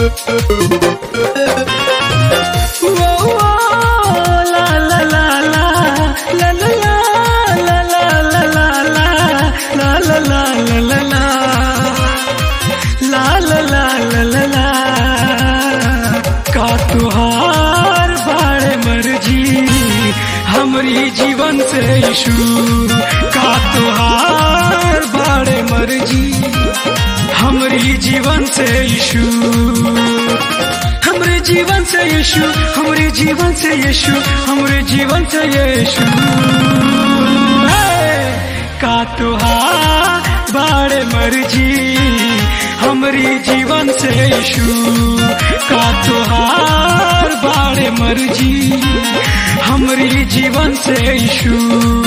का तुहार बाड़े मर्जी हमरी जीवन से यीशु, का तुहार बाड़े मर्जी हमरी जीवन से यीशु, हमरे जीवन से यीशु, हमरे जीवन से यीशु, हमरे जीवन से यीशु। का तुहार बाड़े मर्जी हमरी जीवन से यीशु, का तुहार बाड़े मर्जी हमरी जीवन से यीशु।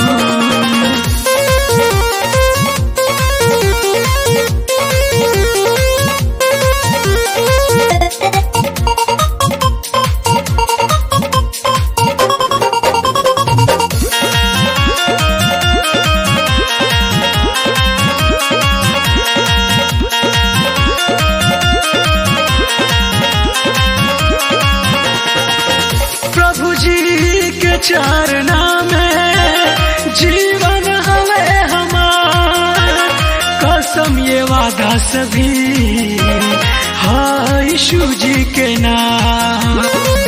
प्रभु जी के चरना में जीवन हमें हमार, कसम ये वादा सभी हाँ यीशु जी के नाम।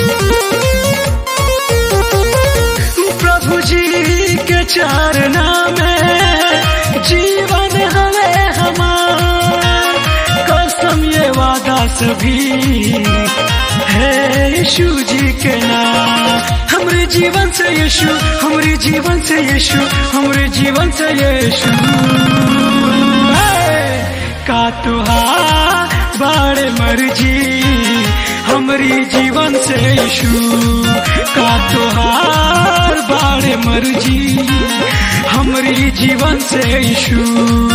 प्रभु जी के चरना में जीवन हमें हमार, कसम ये वादा सभी है यीशु जी के नाम। हमरे जीवन से यीशु, हमरे जीवन से यीशु, हमरे जीवन से यीशु। का तुहार बाड़े मर्जी हमरी जीवन से यीशु, का तुहार बाड़े मर्जी हमरी जीवन से यीशु।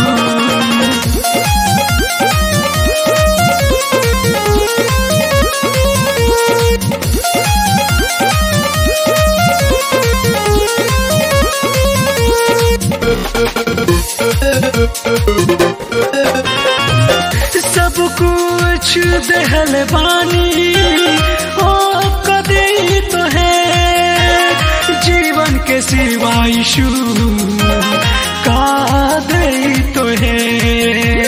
सब कुछ देहल बानी ओ कदी तो है, जीवन के सिवा यीशु का दे तो है।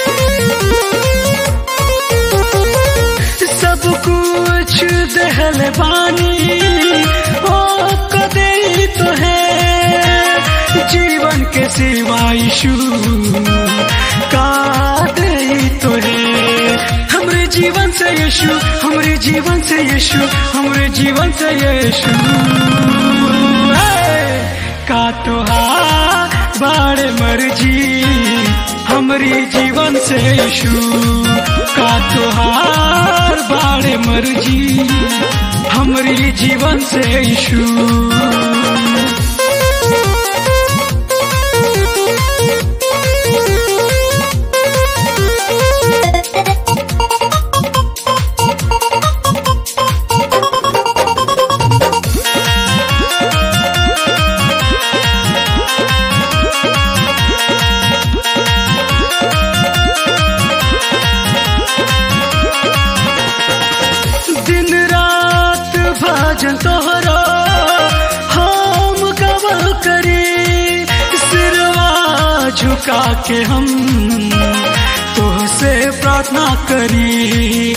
सब कुछ देहल बानी ओ कदी तो है, जीवन के सिवा यीशु का दे तो है। हमरे जीवन से यीशु, हमरे जीवन से यीशु, हमरे जीवन से यीशु। का तुहार बाड़े मर्जी हमरी जीवन से यीशु, का तुहार बाड़े मर्जी हमरी जीवन से यीशु। दिन रात भजन तोहरो हम गवल करी, सिरवा झुका के हम तोहसे प्रार्थना करी।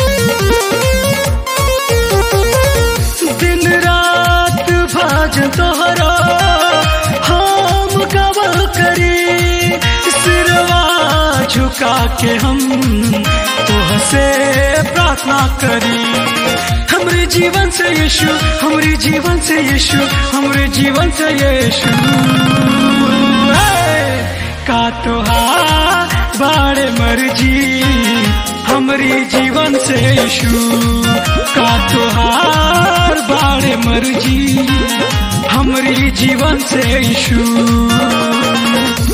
दिन रात भजन तोहरो हम गवल करी, सिरवा झुका के हम तोहसे प्रार्थना करी। हमरे जीवन से यीशु, हमरे जीवन से यीशु, हमरे जीवन से यीशु। का तुहार बाड़े मर्जी हमरी जीवन से यीशु, का तुहार बाड़े मर्जी हमरी जीवन से यीशु।